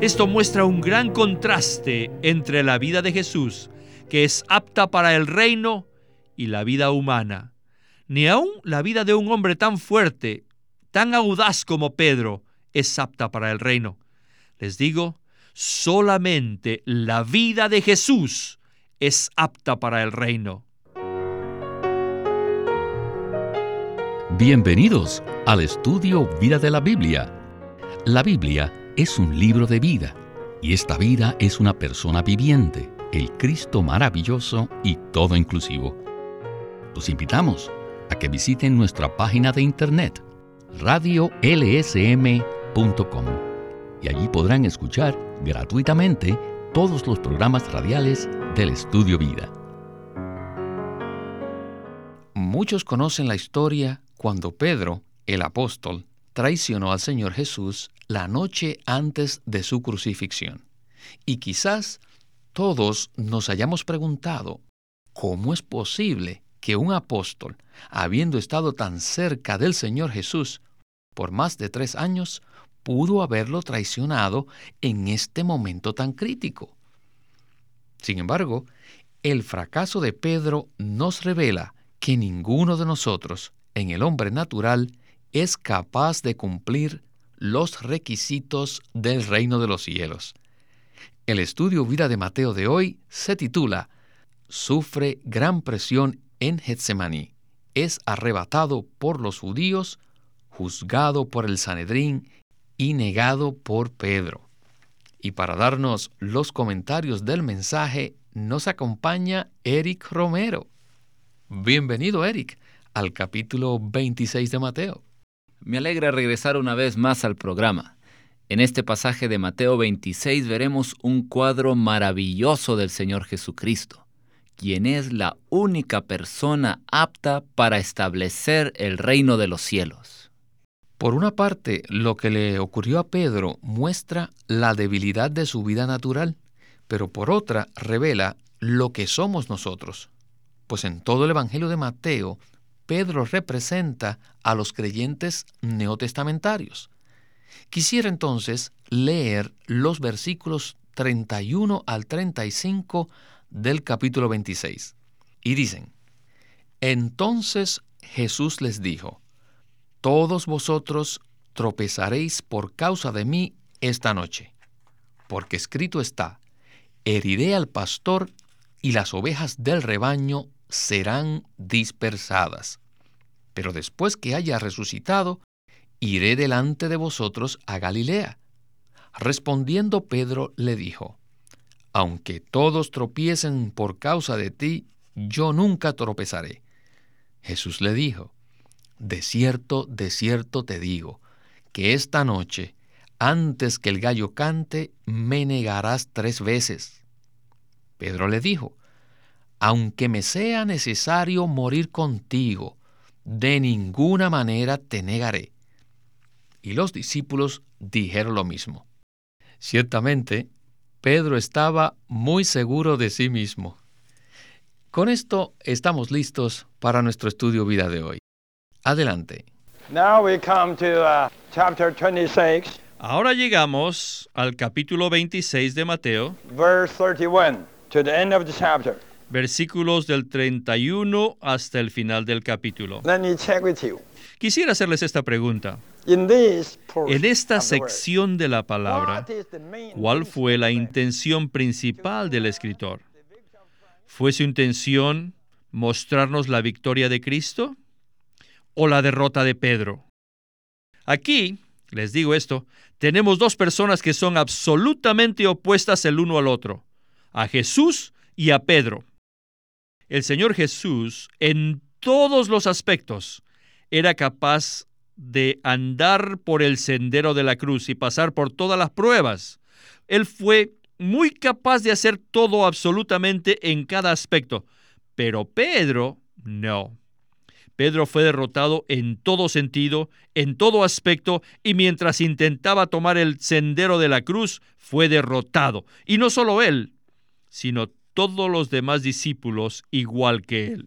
Esto muestra un gran contraste entre la vida de Jesús, que es apta para el reino, y la vida humana. Ni aun la vida de un hombre tan fuerte, tan audaz como Pedro, es apta para el reino. Les digo, solamente la vida de Jesús es apta para el reino. Bienvenidos al estudio Vida de la Biblia. La Biblia es un libro de vida, y esta vida es una persona viviente, el Cristo maravilloso y todo inclusivo. Los invitamos a que visiten nuestra página de internet, radiolsm.com, y allí podrán escuchar gratuitamente todos los programas radiales del Estudio Vida. Muchos conocen la historia cuando Pedro, el apóstol, traicionó al Señor Jesús la noche antes de su crucifixión. Y quizás todos nos hayamos preguntado, ¿cómo es posible que un apóstol, habiendo estado tan cerca del Señor Jesús por más de 3 años, pudo haberlo traicionado en este momento tan crítico? Sin embargo, el fracaso de Pedro nos revela que ninguno de nosotros, en el hombre natural, es capaz de cumplir los requisitos del reino de los cielos. El estudio Vida de Mateo de hoy se titula Sufre gran presión en Getsemaní, es arrebatado por los judíos, juzgado por el Sanedrín y negado por Pedro. Y para darnos los comentarios del mensaje nos acompaña Eric Romero. Bienvenido, Eric, al capítulo 26 de Mateo. Me alegra regresar una vez más al programa. En este pasaje de Mateo 26 veremos un cuadro maravilloso del Señor Jesucristo, quien es la única persona apta para establecer el reino de los cielos. Por una parte, lo que le ocurrió a Pedro muestra la debilidad de su vida natural, pero por otra revela lo que somos nosotros. Pues en todo el Evangelio de Mateo, Pedro representa a los creyentes neotestamentarios. Quisiera entonces leer los versículos 31 al 35 del capítulo 26. Y dicen, Entonces Jesús les dijo, Todos vosotros tropezaréis por causa de mí esta noche, porque escrito está, heriré al pastor y las ovejas del rebaño serán dispersadas. Pero después que haya resucitado, iré delante de vosotros a Galilea. Respondiendo Pedro le dijo, Aunque todos tropiecen por causa de ti, yo nunca tropezaré. Jesús le dijo, de cierto te digo, que esta noche, antes que el gallo cante, me negarás 3 veces. Pedro le dijo, Aunque me sea necesario morir contigo, de ninguna manera te negaré. Y los discípulos dijeron lo mismo. Ciertamente, Pedro estaba muy seguro de sí mismo. Con esto estamos listos para nuestro estudio vida de hoy. Adelante. Now we come to chapter 26, Ahora llegamos al capítulo 26 de Mateo, verse 31, to the end of the chapter. versículos del 31 hasta el final del capítulo. Let me check with you. Quisiera hacerles esta pregunta. In this portion En esta of the word, sección de la palabra, what is the main ¿cuál fue la reason intención principal del escritor? ¿Fue su intención mostrarnos la victoria de Cristo o la derrota de Pedro? Aquí, les digo esto, tenemos 2 personas que son absolutamente opuestas el uno al otro, a Jesús y a Pedro. El Señor Jesús, en todos los aspectos, era capaz de andar por el sendero de la cruz y pasar por todas las pruebas. Él fue muy capaz de hacer todo absolutamente en cada aspecto, pero Pedro no. Pedro fue derrotado en todo sentido, en todo aspecto, y mientras intentaba tomar el sendero de la cruz, fue derrotado. Y no solo él, sino todos los demás discípulos igual que él.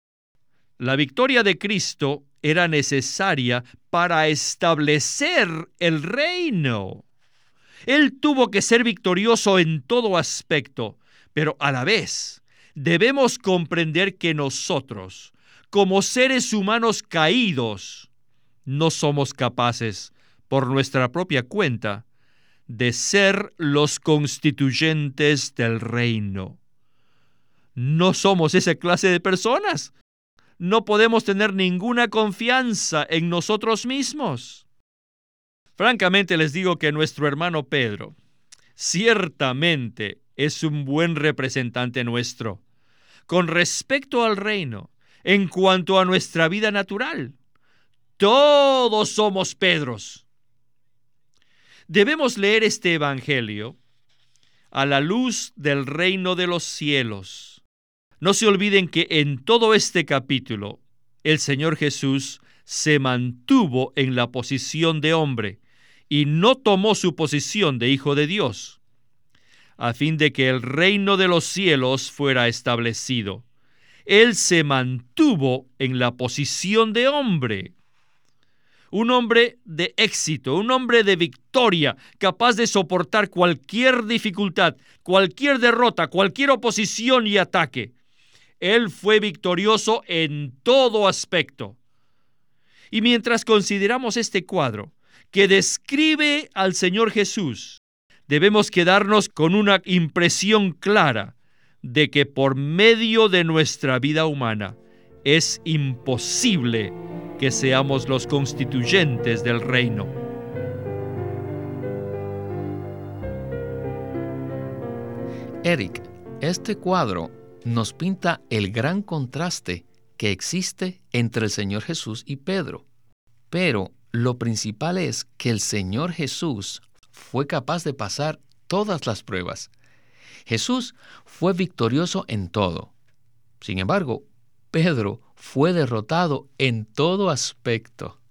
La victoria de Cristo era necesaria para establecer el reino. Él tuvo que ser victorioso en todo aspecto, pero a la vez debemos comprender que nosotros, como seres humanos caídos, no somos capaces, por nuestra propia cuenta, de ser los constituyentes del reino. No somos esa clase de personas. No podemos tener ninguna confianza en nosotros mismos. Francamente les digo que nuestro hermano Pedro ciertamente es un buen representante nuestro con respecto al reino en cuanto a nuestra vida natural. Todos somos Pedros. Debemos leer este evangelio a la luz del reino de los cielos. No se olviden que en todo este capítulo el Señor Jesús se mantuvo en la posición de hombre y no tomó su posición de Hijo de Dios, a fin de que el reino de los cielos fuera establecido. Él se mantuvo en la posición de hombre. Un hombre de éxito, un hombre de victoria, capaz de soportar cualquier dificultad, cualquier derrota, cualquier oposición y ataque. Él fue victorioso en todo aspecto. Y mientras consideramos este cuadro que describe al Señor Jesús, debemos quedarnos con una impresión clara de que por medio de nuestra vida humana es imposible que seamos los constituyentes del reino. Eric, este cuadro nos pinta el gran contraste que existe entre el Señor Jesús y Pedro. Pero lo principal es que el Señor Jesús fue capaz de pasar todas las pruebas. Jesús fue victorioso en todo. Sin embargo, Pedro fue derrotado en todo aspecto.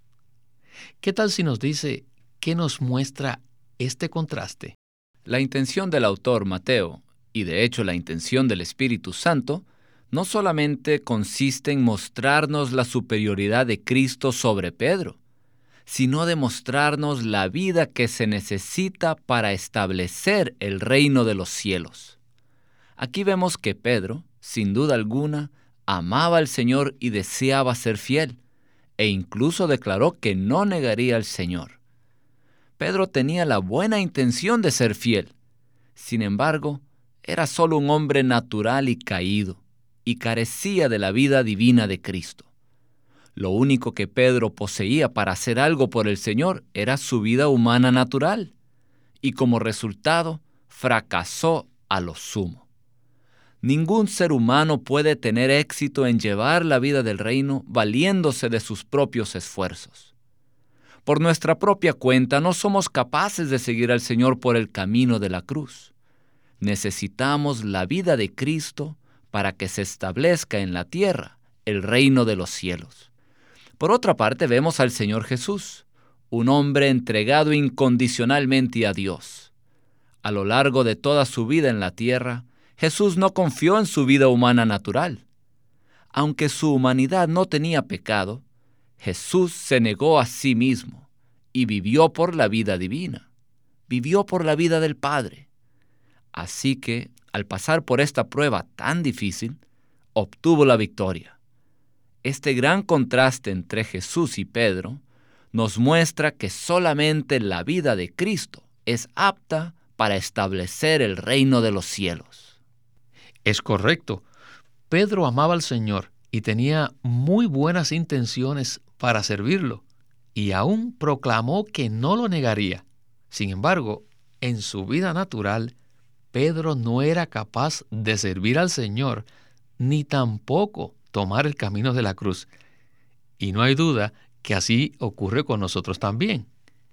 ¿Qué tal si nos dice qué nos muestra este contraste? La intención del autor Mateo, y de hecho la intención del Espíritu Santo, no solamente consiste en mostrarnos la superioridad de Cristo sobre Pedro, sino de mostrarnos la vida que se necesita para establecer el reino de los cielos. Aquí vemos que Pedro, sin duda alguna, amaba al Señor y deseaba ser fiel, e incluso declaró que no negaría al Señor. Pedro tenía la buena intención de ser fiel. Sin embargo, era solo un hombre natural y caído, y carecía de la vida divina de Cristo. Lo único que Pedro poseía para hacer algo por el Señor era su vida humana natural, y como resultado, fracasó a lo sumo. Ningún ser humano puede tener éxito en llevar la vida del reino valiéndose de sus propios esfuerzos. Por nuestra propia cuenta no somos capaces de seguir al Señor por el camino de la cruz. Necesitamos la vida de Cristo para que se establezca en la tierra el reino de los cielos. Por otra parte, vemos al Señor Jesús, un hombre entregado incondicionalmente a Dios. A lo largo de toda su vida en la tierra, Jesús no confió en su vida humana natural. Aunque su humanidad no tenía pecado, Jesús se negó a sí mismo y vivió por la vida divina. Vivió por la vida del Padre. Así que, al pasar por esta prueba tan difícil, obtuvo la victoria. Este gran contraste entre Jesús y Pedro nos muestra que solamente la vida de Cristo es apta para establecer el reino de los cielos. Es correcto. Pedro amaba al Señor y tenía muy buenas intenciones para servirlo, y aún proclamó que no lo negaría. Sin embargo, en su vida natural, Pedro no era capaz de servir al Señor, ni tampoco tomar el camino de la cruz. Y no hay duda que así ocurre con nosotros también.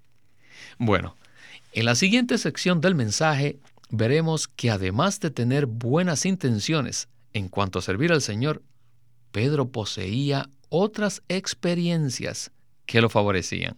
Bueno, en la siguiente sección del mensaje veremos que además de tener buenas intenciones en cuanto a servir al Señor, Pedro poseía otras experiencias que lo favorecían.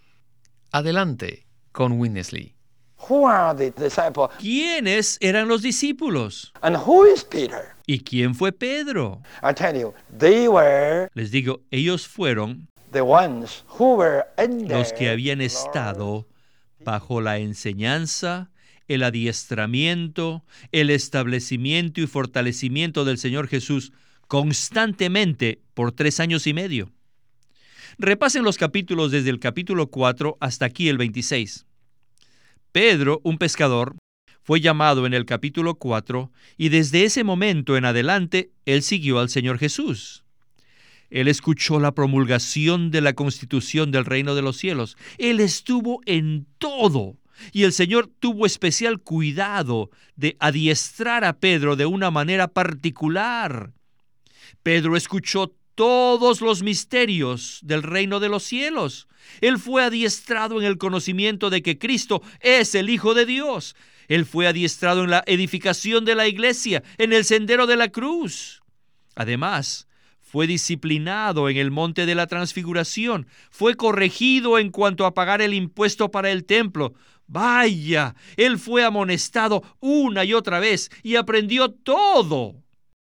Adelante con Winnesley. Who are the disciples? ¿Quiénes eran los discípulos? And who is Peter? ¿Y quién fue Pedro? I tell you, they were Les digo, ellos fueron the ones who were in there. los que habían estado bajo la enseñanza, el adiestramiento, el establecimiento y fortalecimiento del Señor Jesús constantemente por 3 años y medio. Repasen los capítulos desde el capítulo 4 hasta aquí el 26. Pedro, un pescador, fue llamado en el capítulo 4 y desde ese momento en adelante él siguió al Señor Jesús. Él escuchó la promulgación de la constitución del reino de los cielos. Él estuvo en todo. Y el Señor tuvo especial cuidado de adiestrar a Pedro de una manera particular. Pedro escuchó todos los misterios del reino de los cielos. Él fue adiestrado en el conocimiento de que Cristo es el Hijo de Dios. Él fue adiestrado en la edificación de la iglesia, en el sendero de la cruz. Además, fue disciplinado en el monte de la transfiguración. Fue corregido en cuanto a pagar el impuesto para el templo. Vaya, él fue amonestado una y otra vez y aprendió todo.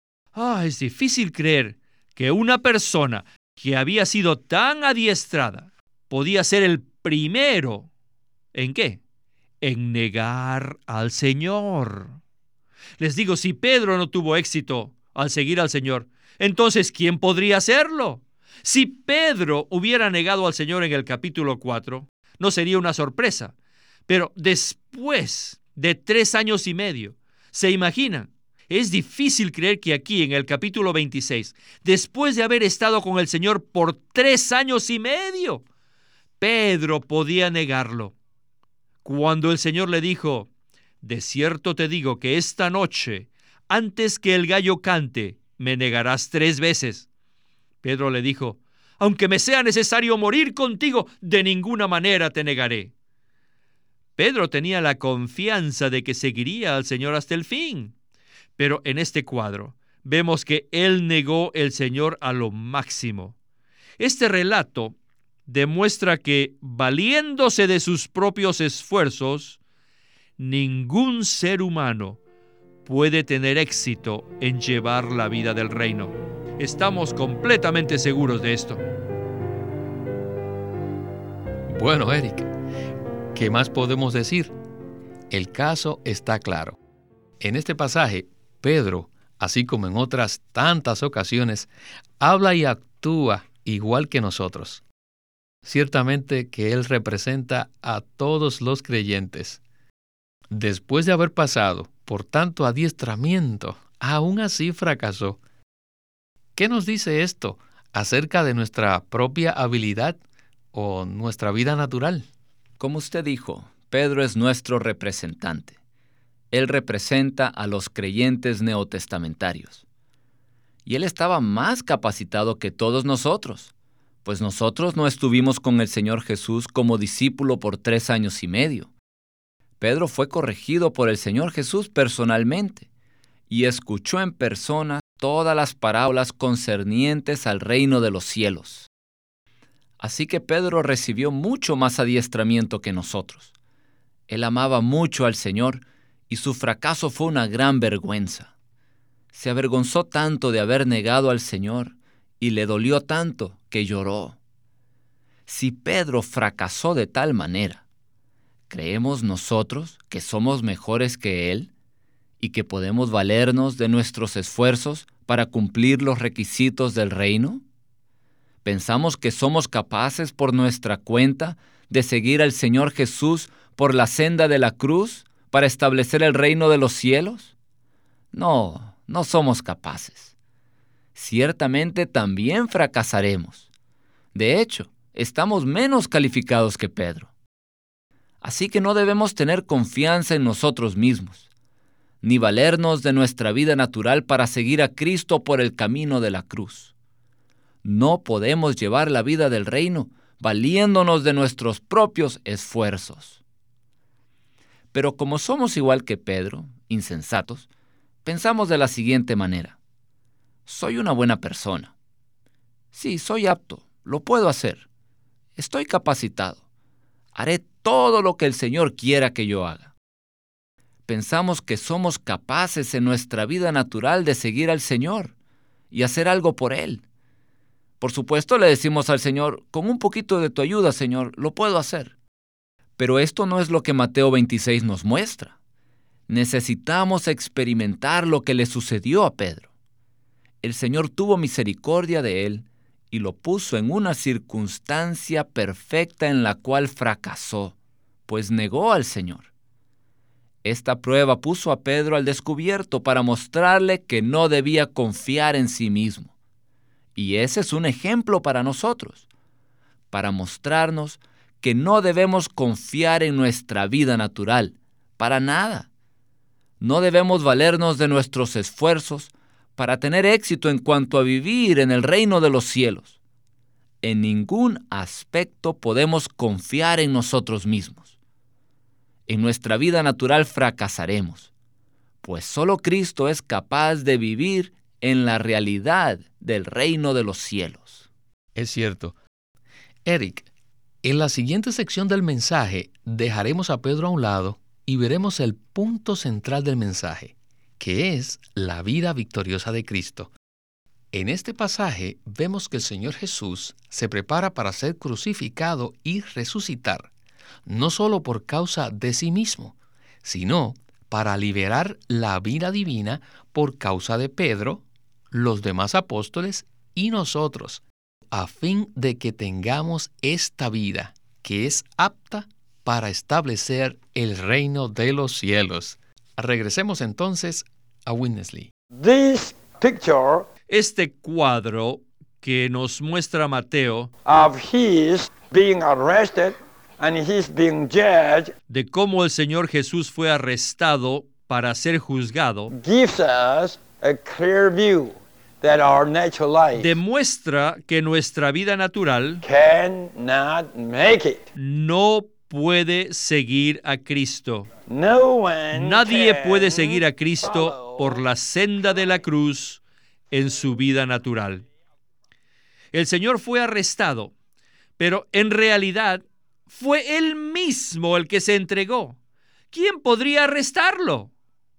Es difícil creer que una persona que había sido tan adiestrada podía ser el primero. ¿En qué? En negar al Señor. Les digo, si Pedro no tuvo éxito al seguir al Señor, entonces, ¿quién podría hacerlo? Si Pedro hubiera negado al Señor en el capítulo 4, no sería una sorpresa. Pero después de 3 años y medio, ¿se imaginan? Es difícil creer que aquí en el capítulo 26, después de haber estado con el Señor por 3 años y medio, Pedro podía negarlo. Cuando el Señor le dijo, de cierto te digo que esta noche, antes que el gallo cante, me negarás 3 veces. Pedro le dijo, aunque me sea necesario morir contigo, de ninguna manera te negaré. Pedro tenía la confianza de que seguiría al Señor hasta el fin. Pero en este cuadro vemos que él negó el Señor a lo máximo. Este relato demuestra que, valiéndose de sus propios esfuerzos, ningún ser humano puede tener éxito en llevar la vida del reino. Estamos completamente seguros de esto. Bueno, Eric, ¿qué más podemos decir? El caso está claro. En este pasaje, Pedro, así como en otras tantas ocasiones, habla y actúa igual que nosotros. Ciertamente que él representa a todos los creyentes. Después de haber pasado por tanto adiestramiento, aún así fracasó. ¿Qué nos dice esto acerca de nuestra propia habilidad o nuestra vida natural? Como usted dijo, Pedro es nuestro representante. Él representa a los creyentes neotestamentarios. Y él estaba más capacitado que todos nosotros, pues nosotros no estuvimos con el Señor Jesús como discípulo por 3 años y medio. Pedro fue corregido por el Señor Jesús personalmente y escuchó en persona todas las parábolas concernientes al reino de los cielos. Así que Pedro recibió mucho más adiestramiento que nosotros. Él amaba mucho al Señor y su fracaso fue una gran vergüenza. Se avergonzó tanto de haber negado al Señor y le dolió tanto que lloró. Si Pedro fracasó de tal manera, ¿creemos nosotros que somos mejores que él y que podemos valernos de nuestros esfuerzos para cumplir los requisitos del reino? ¿Pensamos que somos capaces por nuestra cuenta de seguir al Señor Jesús por la senda de la cruz para establecer el reino de los cielos? No, no somos capaces. Ciertamente también fracasaremos. De hecho, estamos menos calificados que Pedro. Así que no debemos tener confianza en nosotros mismos, ni valernos de nuestra vida natural para seguir a Cristo por el camino de la cruz. No podemos llevar la vida del reino valiéndonos de nuestros propios esfuerzos. Pero como somos igual que Pedro, insensatos, pensamos de la siguiente manera: soy una buena persona. Sí, soy apto, lo puedo hacer. Estoy capacitado. Haré todo lo que el Señor quiera que yo haga. Pensamos que somos capaces en nuestra vida natural de seguir al Señor y hacer algo por Él. Por supuesto, le decimos al Señor, con un poquito de tu ayuda, Señor, lo puedo hacer. Pero esto no es lo que Mateo 26 nos muestra. Necesitamos experimentar lo que le sucedió a Pedro. El Señor tuvo misericordia de él y lo puso en una circunstancia perfecta en la cual fracasó, pues negó al Señor. Esta prueba puso a Pedro al descubierto para mostrarle que no debía confiar en sí mismo. Y ese es un ejemplo para nosotros, para mostrarnos que no debemos confiar en nuestra vida natural, para nada. No debemos valernos de nuestros esfuerzos para tener éxito en cuanto a vivir en el reino de los cielos. En ningún aspecto podemos confiar en nosotros mismos. En nuestra vida natural fracasaremos, pues solo Cristo es capaz de vivir en la realidad del reino de los cielos. Es cierto. Eric, en la siguiente sección del mensaje dejaremos a Pedro a un lado y veremos el punto central del mensaje, que es la vida victoriosa de Cristo. En este pasaje vemos que el Señor Jesús se prepara para ser crucificado y resucitar, no solo por causa de sí mismo, sino para liberar la vida divina por causa de Pedro, los demás apóstoles y nosotros, a fin de que tengamos esta vida que es apta para establecer el reino de los cielos. Regresemos entonces a Witness Lee. This picture Este cuadro que nos muestra Mateo of his being arrested and his being judged de cómo el Señor Jesús fue arrestado para ser juzgado gives us a clear view that our natural life demuestra que nuestra vida natural cannot make it. no puede seguir a Cristo. No one Nadie can puede seguir a Cristo follow por la senda de la cruz en su vida natural. El Señor fue arrestado, pero en realidad fue Él mismo el que se entregó. ¿Quién podría arrestarlo?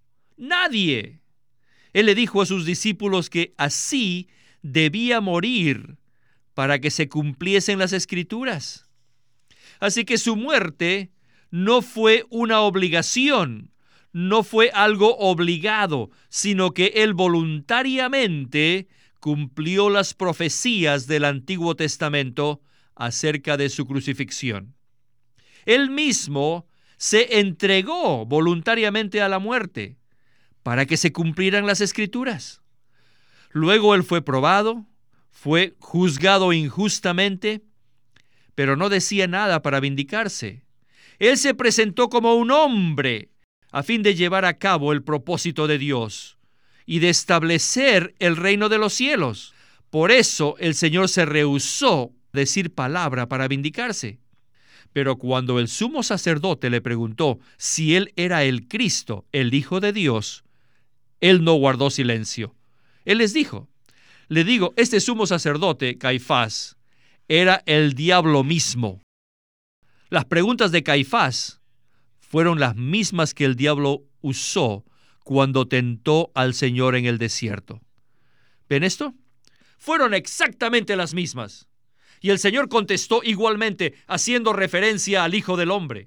Nadie. Él le dijo a sus discípulos que así debía morir para que se cumpliesen las Escrituras. Así que su muerte no fue una obligación, no fue algo obligado, sino que Él voluntariamente cumplió las profecías del Antiguo Testamento acerca de su crucifixión. Él mismo se entregó voluntariamente a la muerte para que se cumplieran las Escrituras. Luego Él fue probado, fue juzgado injustamente, pero no decía nada para vindicarse. Él se presentó como un hombre a fin de llevar a cabo el propósito de Dios y de establecer el reino de los cielos. Por eso el Señor se rehusó decir palabra para vindicarse. Pero cuando el sumo sacerdote le preguntó si él era el Cristo, el Hijo de Dios, él no guardó silencio. Él les dijo, le digo, este sumo sacerdote, Caifás, era el diablo mismo. Las preguntas de Caifás fueron las mismas que el diablo usó cuando tentó al Señor en el desierto. ¿Ven esto? Fueron exactamente las mismas. Y el Señor contestó igualmente, haciendo referencia al Hijo del Hombre.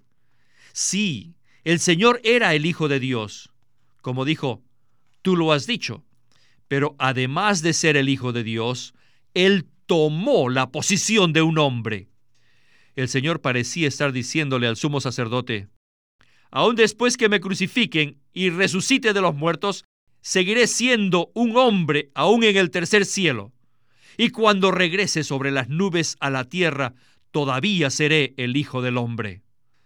Sí, el Señor era el Hijo de Dios. Como dijo, tú lo has dicho. Pero además de ser el Hijo de Dios, Él tomó la posición de un hombre. El Señor parecía estar diciéndole al sumo sacerdote, aún después que me crucifiquen y resucite de los muertos, seguiré siendo un hombre aún en el tercer cielo. Y cuando regrese sobre las nubes a la tierra, todavía seré el Hijo del Hombre.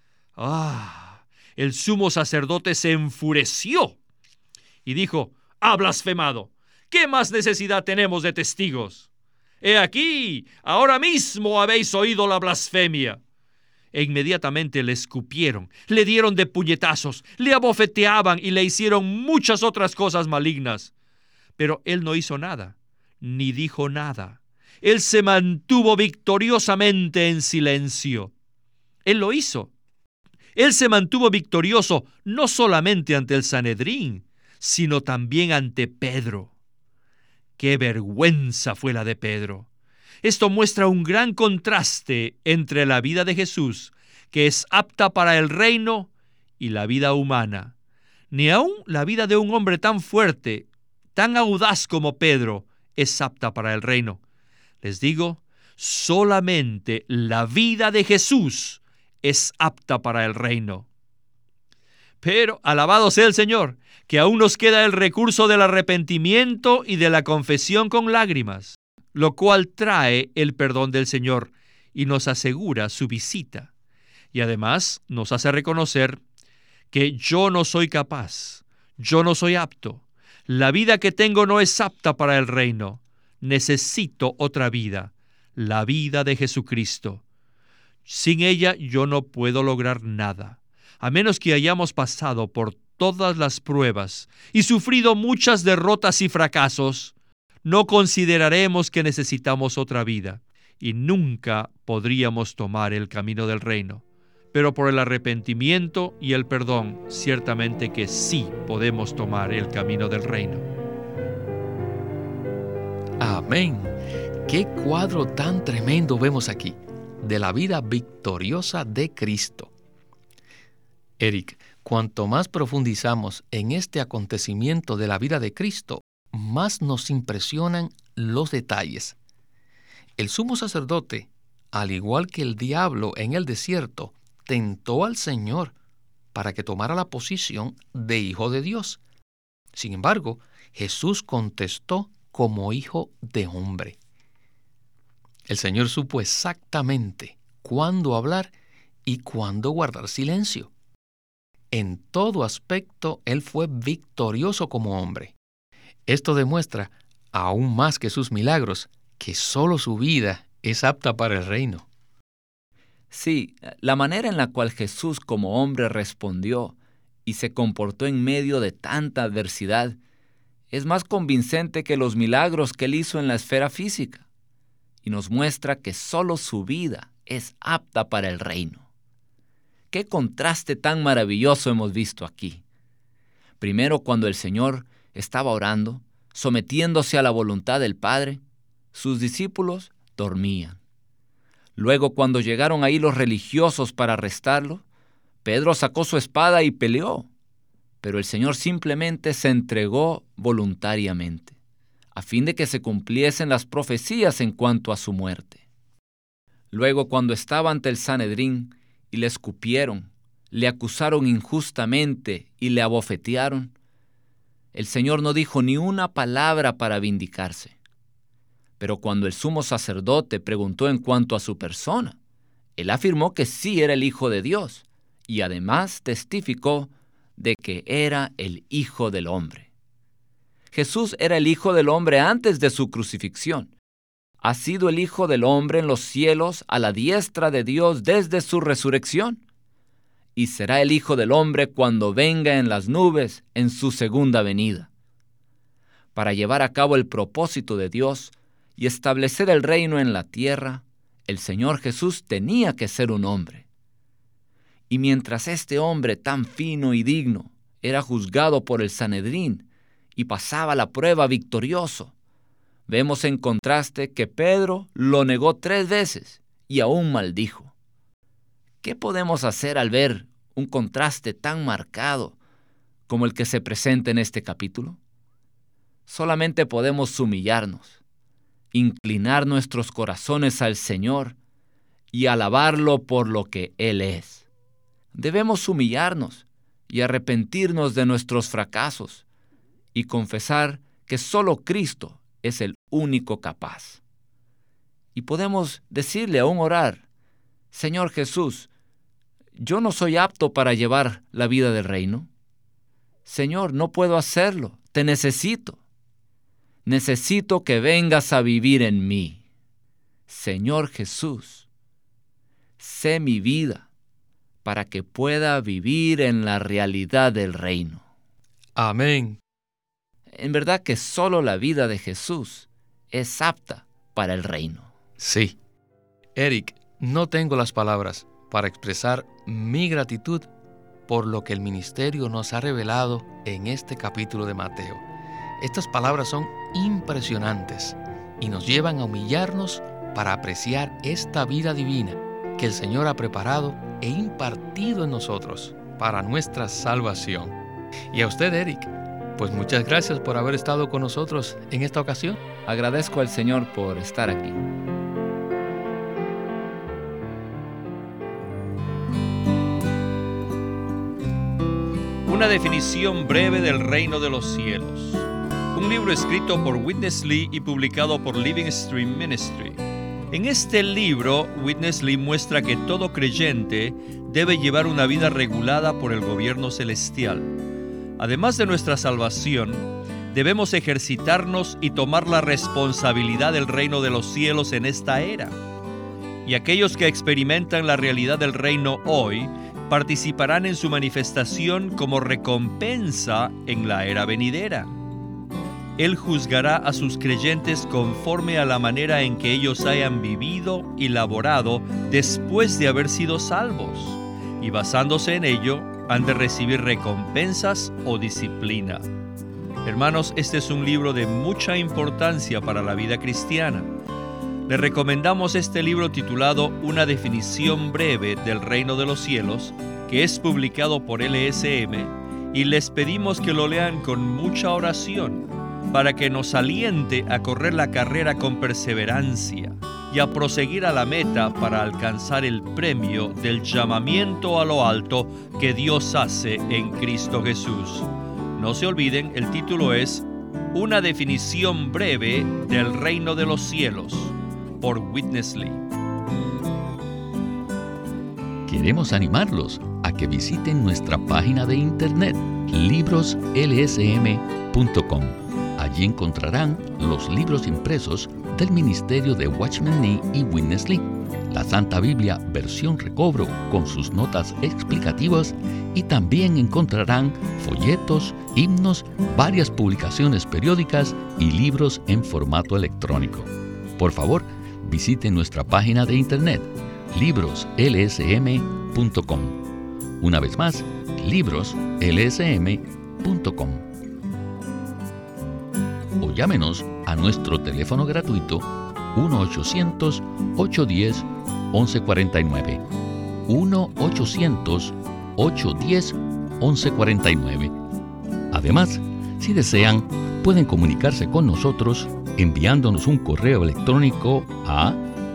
El sumo sacerdote se enfureció y dijo, ¡ha blasfemado! ¿Qué más necesidad tenemos de testigos? He aquí, ahora mismo habéis oído la blasfemia. E inmediatamente le escupieron, le dieron de puñetazos, le abofeteaban y le hicieron muchas otras cosas malignas. Pero él no hizo nada, ni dijo nada. Él se mantuvo victoriosamente en silencio. Él lo hizo. Él se mantuvo victorioso no solamente ante el Sanedrín, sino también ante Pedro. ¡Qué vergüenza fue la de Pedro! Esto muestra un gran contraste entre la vida de Jesús, que es apta para el reino y la vida humana. Ni aun la vida de un hombre tan fuerte, tan audaz como Pedro, es apta para el reino. Les digo, solamente la vida de Jesús es apta para el reino. Pero alabado sea el Señor, que aún nos queda el recurso del arrepentimiento y de la confesión con lágrimas, lo cual trae el perdón del Señor y nos asegura su visita. Y además nos hace reconocer que yo no soy capaz, yo no soy apto. La vida que tengo no es apta para el reino. Necesito otra vida, la vida de Jesucristo. Sin ella yo no puedo lograr nada, a menos que hayamos pasado por todas las pruebas y sufrido muchas derrotas y fracasos. No consideraremos que necesitamos otra vida y nunca podríamos tomar el camino del reino. Pero por el arrepentimiento y el perdón, ciertamente que sí podemos tomar el camino del reino. Amén. Qué cuadro tan tremendo vemos aquí, de la vida victoriosa de Cristo. Eric, cuanto más profundizamos en este acontecimiento de la vida de Cristo, más nos impresionan los detalles. El sumo sacerdote, al igual que el diablo en el desierto, tentó al Señor para que tomara la posición de Hijo de Dios. Sin embargo, Jesús contestó como Hijo de Hombre. El Señor supo exactamente cuándo hablar y cuándo guardar silencio. En todo aspecto, Él fue victorioso como hombre. Esto demuestra, aún más que sus milagros, que solo su vida es apta para el reino. Sí, la manera en la cual Jesús como hombre respondió y se comportó en medio de tanta adversidad es más convincente que los milagros que Él hizo en la esfera física, y nos muestra que solo su vida es apta para el reino. ¡Qué contraste tan maravilloso hemos visto aquí! Primero, cuando el Señor estaba orando, sometiéndose a la voluntad del Padre, sus discípulos dormían. Luego, cuando llegaron ahí los religiosos para arrestarlo, Pedro sacó su espada y peleó, pero el Señor simplemente se entregó voluntariamente, a fin de que se cumpliesen las profecías en cuanto a su muerte. Luego, cuando estaba ante el Sanedrín y le escupieron, le acusaron injustamente y le abofetearon, el Señor no dijo ni una palabra para vindicarse. Pero cuando el sumo sacerdote preguntó en cuanto a su persona, Él afirmó que sí era el Hijo de Dios y además testificó de que era el Hijo del Hombre. Jesús era el Hijo del Hombre antes de su crucifixión. Ha sido el Hijo del Hombre en los cielos a la diestra de Dios desde su resurrección. Y será el Hijo del Hombre cuando venga en las nubes en su segunda venida. Para llevar a cabo el propósito de Dios y establecer el reino en la tierra, el Señor Jesús tenía que ser un hombre. Y mientras este hombre tan fino y digno era juzgado por el Sanedrín y pasaba la prueba victorioso, vemos en contraste que Pedro lo negó 3 veces y aún maldijo. ¿Qué podemos hacer al ver un contraste tan marcado como el que se presenta en este capítulo? Solamente podemos humillarnos, inclinar nuestros corazones al Señor y alabarlo por lo que Él es. Debemos humillarnos y arrepentirnos de nuestros fracasos y confesar que solo Cristo es el único capaz. Y podemos decirle aún orar: Señor Jesús, yo no soy apto para llevar la vida del reino. Señor, no puedo hacerlo, te necesito. Necesito que vengas a vivir en mí. Señor Jesús, sé mi vida para que pueda vivir en la realidad del reino. Amén. En verdad que solo la vida de Jesús es apta para el reino. Sí. Eric, no tengo las palabras para expresar mi gratitud por lo que el ministerio nos ha revelado en este capítulo de Mateo. Estas palabras son impresionantes y nos llevan a humillarnos para apreciar esta vida divina que el Señor ha preparado e impartido en nosotros para nuestra salvación. Y a usted, Eric, pues muchas gracias por haber estado con nosotros en esta ocasión. Agradezco al Señor por estar aquí. Una definición breve del reino de los cielos. Un libro escrito por Witness Lee y publicado por Living Stream Ministry. En este libro, Witness Lee muestra que todo creyente debe llevar una vida regulada por el gobierno celestial. Además de nuestra salvación, debemos ejercitarnos y tomar la responsabilidad del reino de los cielos en esta era. Y aquellos que experimentan la realidad del reino hoy participarán en su manifestación como recompensa en la era venidera. Él juzgará a sus creyentes conforme a la manera en que ellos hayan vivido y laborado después de haber sido salvos, y basándose en ello, han de recibir recompensas o disciplina. Hermanos, este es un libro de mucha importancia para la vida cristiana. Le recomendamos este libro titulado Una definición breve del reino de los cielos, que es publicado por LSM, y les pedimos que lo lean con mucha oración para que nos aliente a correr la carrera con perseverancia y a proseguir a la meta para alcanzar el premio del llamamiento a lo alto que Dios hace en Cristo Jesús. No se olviden, el título es Una definición breve del reino de los cielos, por Witness Lee. Queremos animarlos a que visiten nuestra página de internet, libroslsm.com. Allí encontrarán los libros impresos del ministerio de Watchman Nee y Witness Lee, la Santa Biblia versión recobro con sus notas explicativas, y también encontrarán folletos, himnos, varias publicaciones periódicas y libros en formato electrónico. Por favor, visite nuestra página de internet, libroslsm.com. Una vez más, libroslsm.com. O llámenos a nuestro teléfono gratuito 1-800-810-1149. 1-800-810-1149. Además, si desean, pueden comunicarse con nosotros enviándonos un correo electrónico a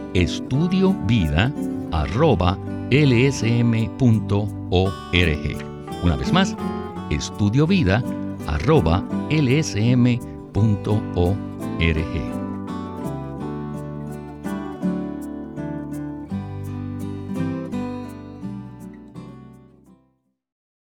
estudiovida@lsm.org. Una vez más, estudiovida@lsm.org.